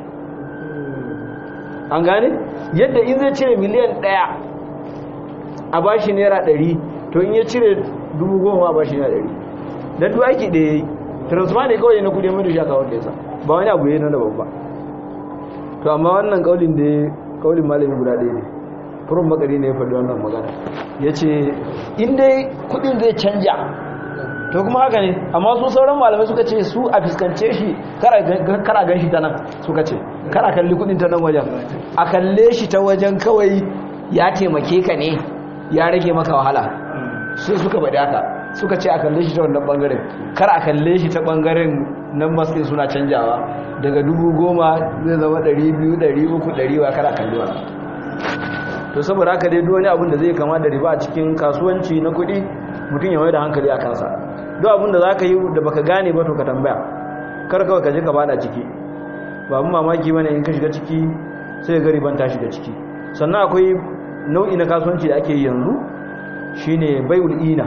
An gane yadda in zai cire miliyan 1 a bashi naira 100, to in ya cire 10,000 a bashi naira 100, dan duk aiki da yayi transfer ne kawai na kudi mai da shaka wanda yasa ba wani abu yayin da babba. To amma wannan kaulin da kaulin malami guda ɗaya ne, furin makari ne ya faɗi wannan magana, yace in dai kudin zai canja to kuma haka ne, amma su sauran malamai suka ce su a fiskance shi kara gan shi ta nan, suka ce kara kalli kudin ta nan wajen, a kalle shi ta wajen kawai ya taimake ka ne, ya rage maka wahala, su suka faɗi haka, suka ce a kalle shi ta wannan bangaren, kar a kalle shi ta bangaren nan masu suna canjawa daga 10,000 zai zama 200, 300, 100, kar a kalli wannan. To saboda haka dai duk wani abin da zai kama da riba a cikin kasuwanci na kuɗi, mutum ya mai da hankali a kansa. Duk abin da za ka yi da baka gane ba to ka tambaya, kar kawai ka je ka bada ciki, ba abin mamaki bane in ka shiga ciki sai ga riban ta shiga ciki. sannan akwai nau'i na kasuwanci da ake yi yanzu shine bai'ul ina.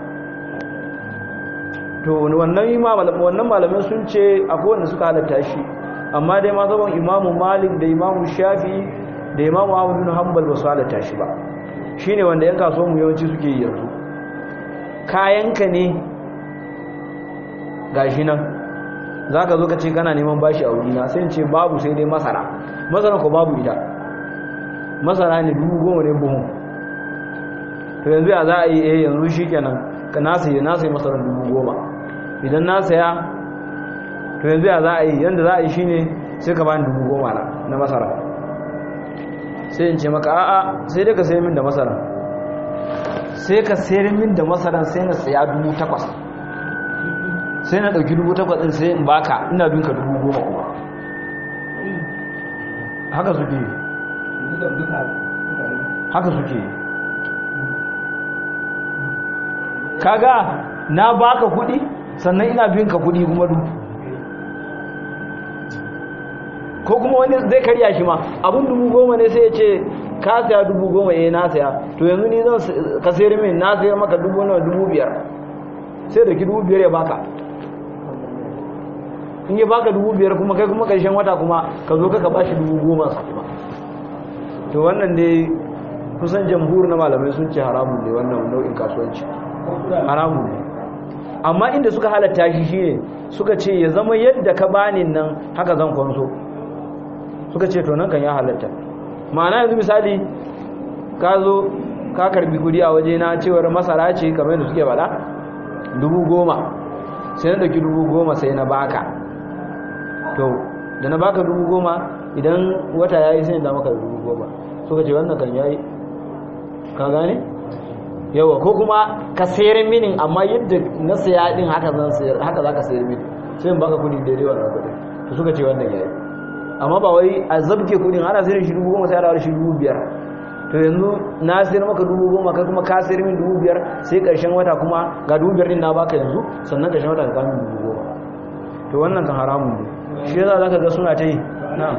to wannan malamai sun ce akwai wanda suka halatta shi, amma dai mazhaban Imam Malik da Imam Shafi da Imam Ahmad bin Hanbal ba su halatta shi ba. shine wanda yan kasuwan mu yawanci suke yi yanzu. kayanka ne gashi nan zaka zo ka ce kana neman bashi a wurina, sai in ce babu, sai dai masara ko babu ita, masara ne 10,000 ne buhun. to yanzu ya za a yi yanzu shikenan ka na sayi masara 10,000. idan na saya to yanzu ya za a yi, yanda za a yi shine sai ka bani 10,000 na masara. sai in ce maka a'a sai dai ka sayar min da masara, sai ka sayar min da masaran sai na saya 8,000, sai na ɗauki 8,000 ɗin sai in baka, ina bin ka 10,000 kuma. haka suke yi. kaga na baka kuɗi sannan ina bin ka kuɗi kuma ko kuma wani zai karya shi ma abun 10,000 ne sai ya ce ka saya 10,000 na saya, to yanzu ni zan ka sayar min, na sayar maka 5,000 sai da ki 5,000 ya baka. in ya baka 5,000 kuma kai kuma karshen wata kuma ka zo ka bashi 10,000 sa kuma. to wannan dai kusan jamhur na malamai sun ce haramun ne wannan nau'in kasuwanci, haramun ne. amma inda suka halatta shi shine suka ce ya zama yadda ka bani nan haka zan kwanso, suka ce to nan kan ya halatta. ma'ana yanzu misali ka zo ka karbi kudi a waje na cewar masara ce kamar yadda suke bada 10,000, sai na dauki 10,000 sai na baka. to da na baka 10,000 idan wata yayi sai da maka 10,000, suka ce wannan kan yayi, ka gane yawa. ko kuma ka sayar mini amma yadda na saya din haka zan sayar, haka zaka sayar mini, sai in baka kudi daidai wannan kudi. to suka ce wannan yayi, amma ba wai a zabke kudin ana sayar shi 10,000 sai a dawo shi 5,000. to yanzu na sayar maka 10,000 kai kuma ka sayar min 5,000, sai karshen wata kuma ga 5,000 din na baka yanzu, sannan karshen wata ka kawo min 10,000. to wannan kan haramun ne. shi yasa zaka ga suna ta yi na'am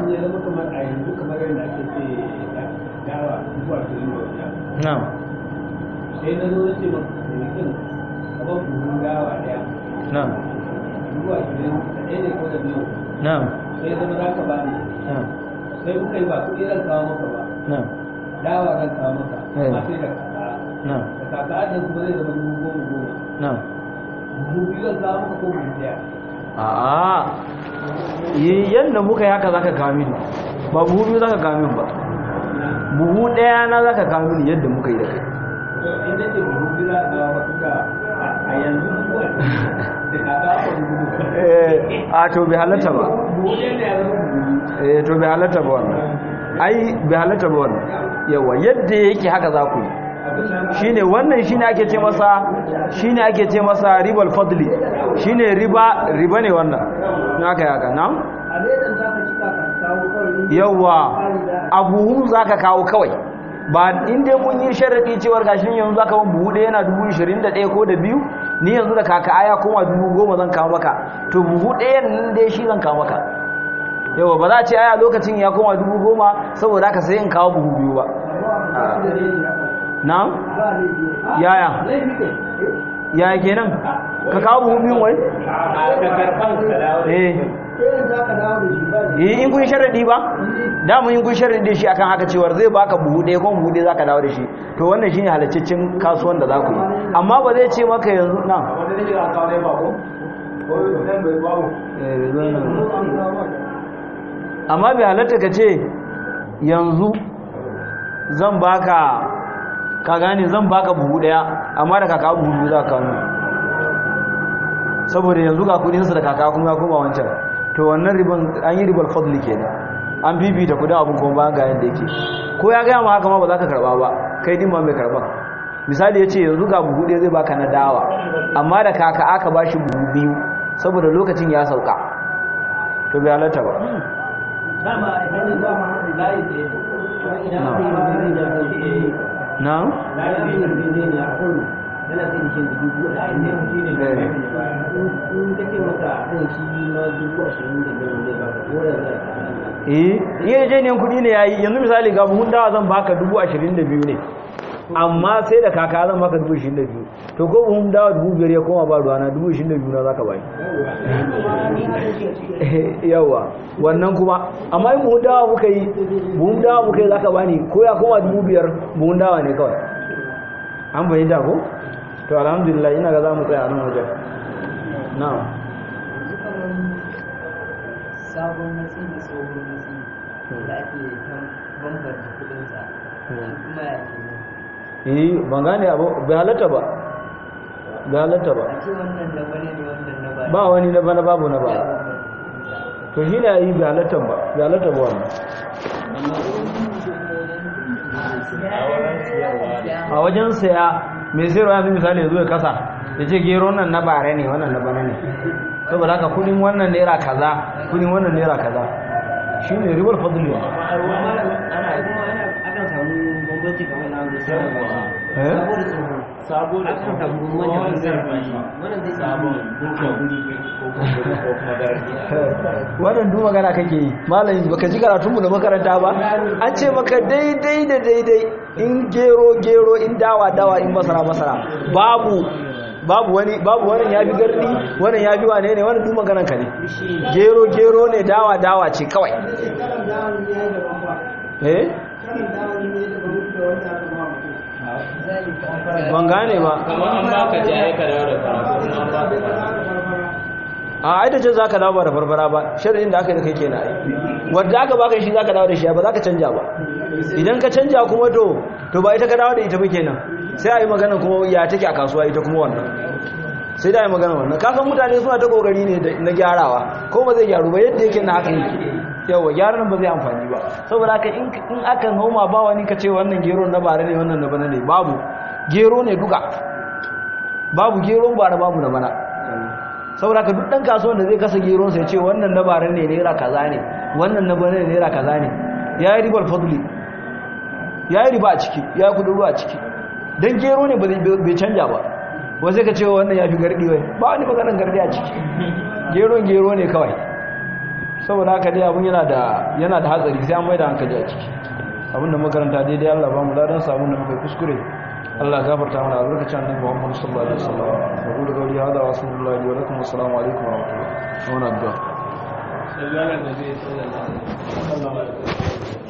na'am sai na zo ce maka mutum abin buhun dawa daya na'am zuwa gidan ɗaya ne ko da biyu na'am sai zama za ka bani na'am sai kuka yi ba kuɗi zan kawo maka ba na'am dawa zan kawo maka amma sai da kaka na'am da kaka ɗin kuma zai zama 10,000 na'am buhu biyu zan kawo maka ko buhu ɗaya. a'a yadda muka yi haka zaka kawo mini, ba buhu biyu zaka kawo mini ba, buhu ɗaya na zaka kawo mini yadda muka yi da kai. in da ce buhu biyu za a kawo maka a yanzu buhu da kaka aka buhu a to bai halatta ba, buhu ɗaya ne ya zama buhu. to bai halatta ba wannan, ai bai halatta ba wannan. yawa yadda yake haka za ku yi shine wannan shine ake ce masa ribal fadli, shine riba ne wannan naka yaka na yawa abuhu zaka kawo kawai, ba inda mun yi sharadi cewar gashin yanzu zaka ban buhu ɗaya yana 21,000 ko da biyu, ni yanzu da kaka aya kuma 10,000 zan kawo maka, to buhu ɗayan nan dai shi zan kawo maka. yawa ba za a ce aya lokacin ya koma 10,000 saboda haka sai in kawo buhu biyu ba. na? yaya kenan ka kawo buhu biyun wai? in kun sharadi ba? damun in kun sharadi shi akan haka cewar zai baka buhu ɗaya kuma buhu ɗaya za ka dawo da shi, to wannan shine halaccin kasuwan da za ku yi. amma ba zai ce maka yanzu na amma bai halatta ka ce yanzu zan baka, ka gane zan baka buhu daya amma da kaka buhu biyu za ka kawo, saboda yanzu ga kudinsa da kaka kuma ya koma wancan. to wannan riban an yi ribar fadli kenan, an bibita kudin abin kuma ba ga yadda yake. ko ya gaya ma haka ma ba za ka karba ba, kai din ma mai karba. misali ya ce yanzu ga buhu daya zai baka na dawa, amma da kaka aka ba shi buhu biyu saboda lokacin ya sauka, to bai halatta ba. na? yarjejeniyar kudi ne yayi yanzu misali ga buhun dawa zan baka 22,000 ne amma sai da kaka zan baka 22,000 to ko buhun dawa 5,000 ya koma ba ruwana 22,000 na zaka bai yawa wannan kuma amma in buhun dawa muka yi zaka bani ko ya koma 5,000 buhun dawa ne kawai an bayyana ko to alhamdulillah ina ga za mu tsaya nan wajen na'am sabon hatsi da tsohon hatsi da ake kan bambanta kudinsa kuma ya ke ban gane abu bai halatta ba a ce wannan na bane ne wannan na ba ba wani na bana babu na ba to shi ne yi bai halatta ba wannan a wajen saya mai sayarwa yanzu misali ya zo ya kasa ya ce gero nan na bare ne wannan na bana ne saboda haka kudin wannan naira kaza kudin wannan naira kaza shine ribar fadli akan samu bambanci kamar na wanda sabo da akan samu bambanci wannan zai samu wannan duk magana kake yi malami baka ji karatunmu da makaranta ba an ce maka daidai da daidai in gero in dawa in masara babu wani ya fi gardi wannan ya fi wane ne wannan duk maganan ka ne gero ne dawa ce kawai ban gane ba an baka jaye ka dawo da farko a aida ce za ka dawo ba da farfara ba shirin da aka yi da kai kenan wadda aka baka shi za ka dawo da shi ba za ka canja ba idan ka canja kuma to ba ita ka dawo da ita ba kenan sai a yi magana kuma ya take a kasuwa ita kuma wannan sai da a yi magana wannan kasan mutane suna ta kokari ne na gyarawa ko ba zai gyaru ba yadda yake na haka yake yawa gyaran ba zai amfani ba saboda haka in aka noma ba wani ka ce wannan gero na bare ne wannan na bana ne babu gero ne duka babu gero bara babu na bana saboda ka duk dan kasuwan da zai kasa gero sai ce wannan na bare ne naira kaza ne wannan na bana ne naira kaza ne yayi ribar fadli yayi riba a ciki yayi kudin ruwa a ciki dan gero ne bai canja ba wai sai ka ce wannan ya fi gardi wai ba wani maganar gardi a ciki gero ne kawai saboda haka dai abun yana da hatsari sai an mai da hankali a ciki abinda makaranta daidai Allah ba mu ladan samun da muka kuskure Allah gafarta mana albarkacin annabi Muhammad sallallahu alaihi wasallam wa qul qawli hadha wa sallallahu wa lakum assalamu alaikum wa rahmatullahi wa barakatuh sallallahu alaihi wasallam